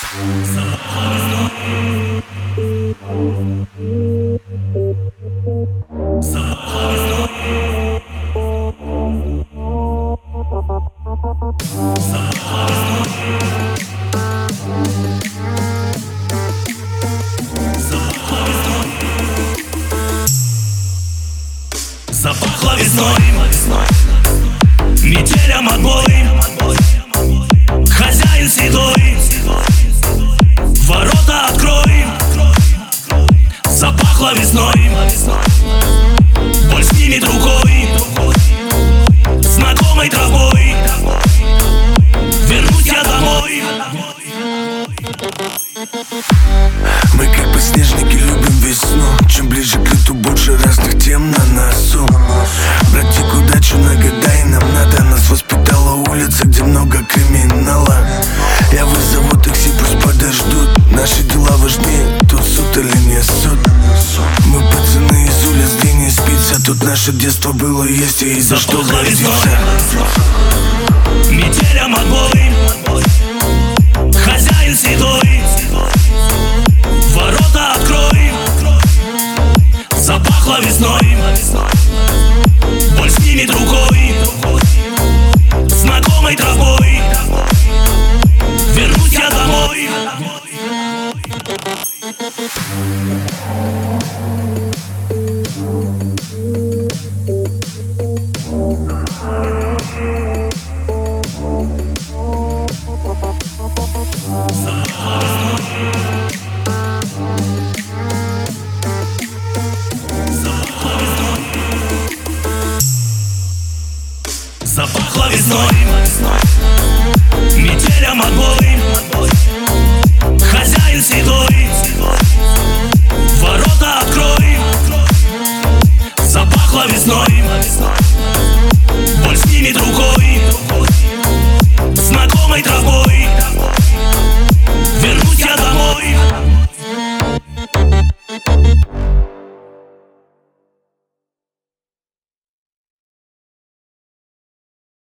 Запахло весной, метелям отбой. Хозяин седой, ворота открой. Запахло весной, боль снимет рукой, знакомой травой. Вернусь я домой. Мы как подснежники любим весну. Чем ближе к лету, больше разных тем на носу. Братик, удачи нагадай, нам надо. Нас воспитала улица, где много криминала. Я вызову такси, пусть подождут. Наши дела важнее, тут суд или не суд. Мы пацаны из улиц, где не спится. Тут наше детство было, есть и за что гордиться. Метелям отбой.